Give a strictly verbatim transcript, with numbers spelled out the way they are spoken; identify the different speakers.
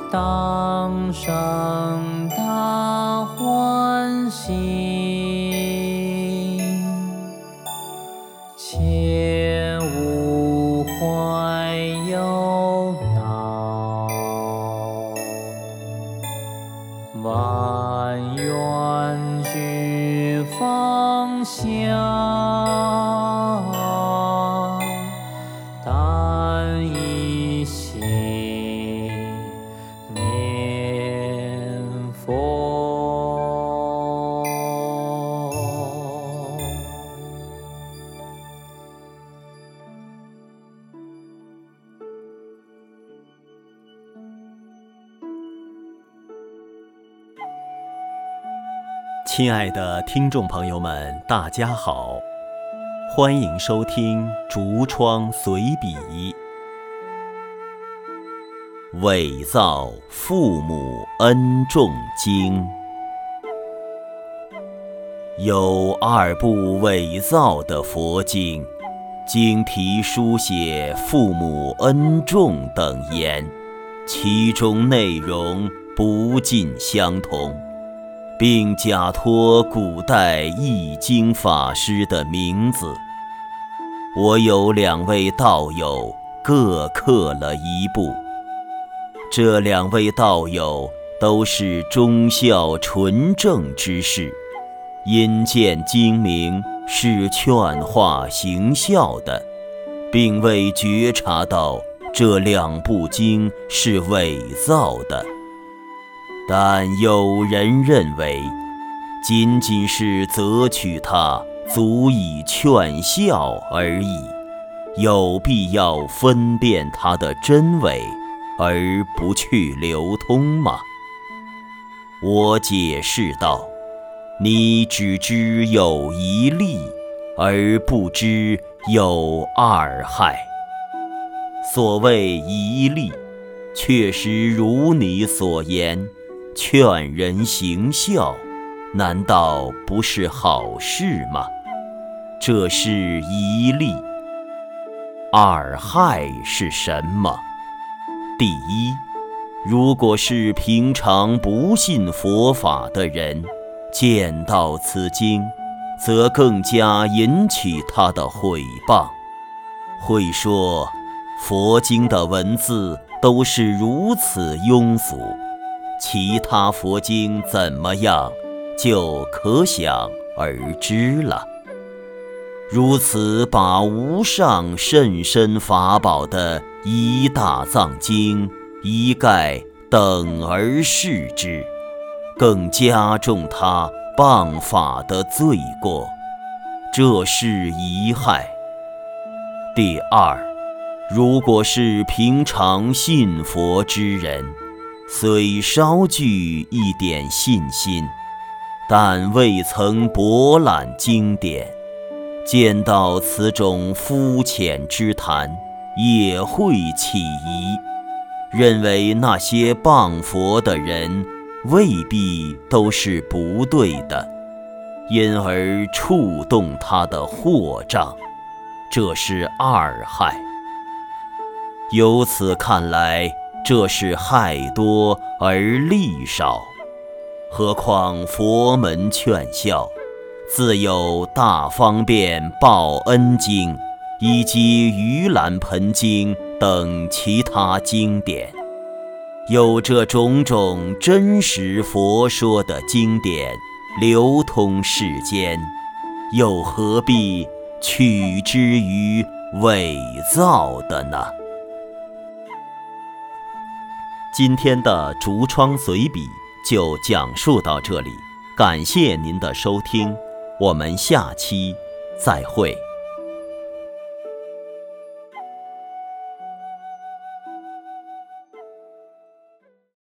Speaker 1: 当生大欢喜，切勿怀忧恼，万愿俱放下，但一心念佛。
Speaker 2: 亲爱的听众朋友们，大家好，欢迎收听《竹窗随笔》。伪造父母恩重经，有二部伪造的佛经，经题书写父母恩重等言，其中内容不尽相同，并假托古代译经法师的名字。我有两位道友各刻了一部，这两位道友都是忠孝纯正之士，因见经名是劝化行孝的，并未觉察到这两部经是伪造的。但有人认为，仅仅是择取它足以劝孝而已，有必要分辨它的真伪而不去流通吗？我解释道，你只知有一利，而不知有二害。所谓一利，确实如你所言，劝人行孝，难道不是好事吗？这是一利。二害是什么？第一，如果是平常不信佛法的人，见到此经，则更加引起他的毁谤，会说佛经的文字都是如此庸俗，其他佛经怎么样，就可想而知了。如此把无上甚深法宝的一大藏经一概等而视之，更加重他谤法的罪过，这是一害。第二，如果是平常信佛之人，虽稍具一点信心，但未曾博览经典，见到此种肤浅之谈，也会起疑，认为那些谤佛的人未必都是不对的，因而触动他的惑障，这是二害。由此看来，这是害多而利少。何况佛门劝孝，自有大方便报恩经以及盂兰盆经等其他经典，有这种种真实佛说的经典流通世间，又何必取之于伪造的呢？今天的竹窗随笔就讲述到这里，感谢您的收听，我们下期再会。